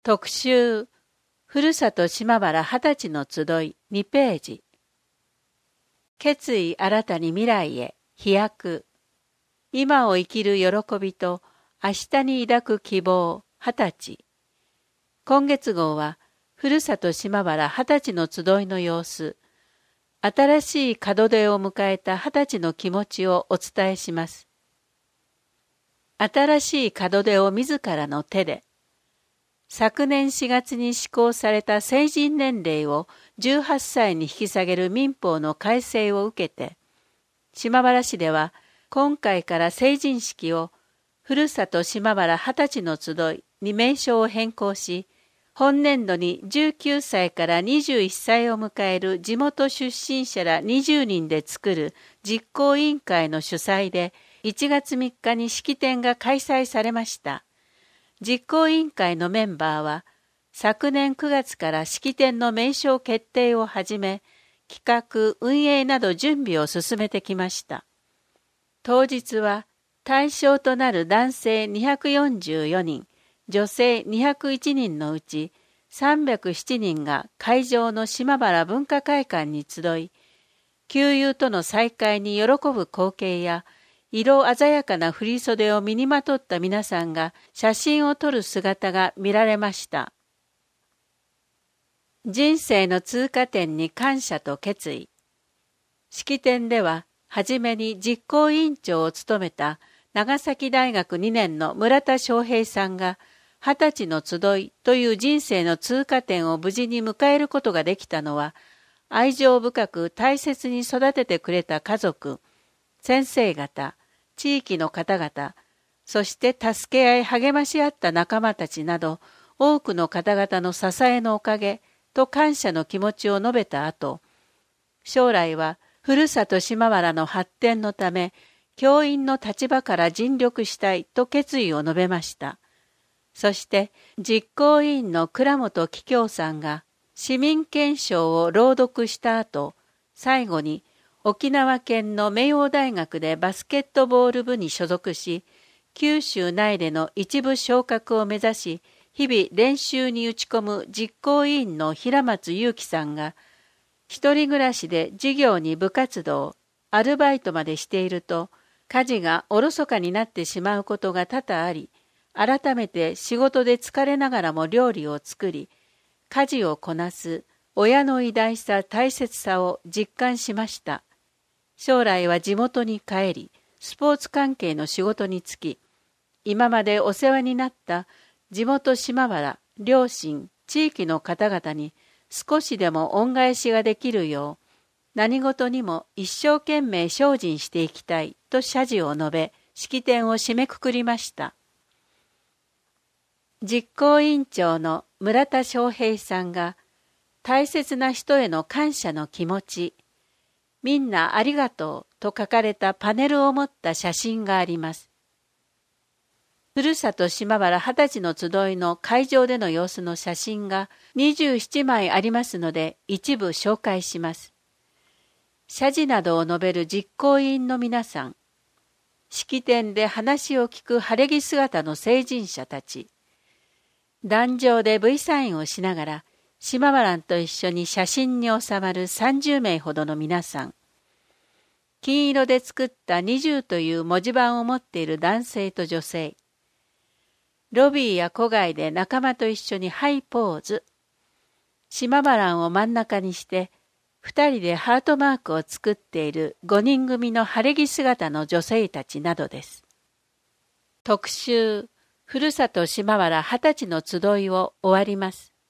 特集、ふるさと島原20歳の集い2ページ。決意新たに未来へ、飛躍。今を生きる喜びと明日に抱く希望、20歳。今月号は、ふるさと島原20歳の集いの様子、新しい門出を迎えた20歳の気持ちをお伝えします。新しい門出を自らの手で、昨年4月に施行された成人年齢を18歳に引き下げる民法の改正を受けて、島原市では今回から成人式をふるさと島原20歳の集いに名称を変更し、本年度に19歳から21歳を迎える地元出身者ら20人で作る実行委員会の主催で1月3日に式典が開催されました。実行委員会のメンバーは、昨年9月から式典の名称決定をはじめ、企画、運営など準備を進めてきました。当日は、対象となる男性244人、女性201人のうち、307人が会場の島原文化会館に集い、旧友との再会に喜ぶ光景や、色鮮やかな振袖を身にまとった皆さんが写真を撮る姿が見られました。人生の通過点に感謝と決意。式典では、はじめに実行委員長を務めた長崎大学2年の村田翔平さんが、20歳の集いという人生の通過点を無事に迎えることができたのは、愛情深く大切に育ててくれた家族、先生方、地域の方々、そして助け合い励まし合った仲間たちなど、多くの方々の支えのおかげと感謝の気持ちを述べた後、将来はふるさと島原の発展のため、教員の立場から尽力したいと決意を述べました。そして、実行委員の倉本桔梗さんが、市民憲章を朗読した後、最後に、沖縄県の明王大学でバスケットボール部に所属し、九州内での一部昇格を目指し、日々練習に打ち込む実行委員の平松祐樹さんが、一人暮らしで授業に部活動、アルバイトまでしていると、家事がおろそかになってしまうことが多々あり、改めて仕事で疲れながらも料理を作り、家事をこなす親の偉大さ大切さを実感しました。将来は地元に帰り、スポーツ関係の仕事に就き、今までお世話になった地元島原、両親、地域の方々に少しでも恩返しができるよう、何事にも一生懸命精進していきたいと謝辞を述べ、式典を締めくくりました。実行委員長の村田翔平さんが、大切な人への感謝の気持ち、みんなありがとうと書かれたパネルを持った写真があります。ふるさと島原20歳の集いの会場での様子の写真が27枚ありますので一部紹介します。謝辞などを述べる実行委員の皆さん、式典で話を聞く晴れ着姿の成人者たち、壇上で V サインをしながら島原と一緒に写真に収まる30名ほどの皆さん。金色で作った20という文字盤を持っている男性と女性。ロビーや戸外で仲間と一緒にハイポーズ。島原を真ん中にして、2人でハートマークを作っている5人組の晴れ着姿の女性たちなどです。特集、ふるさと島原20歳の集いを終わります。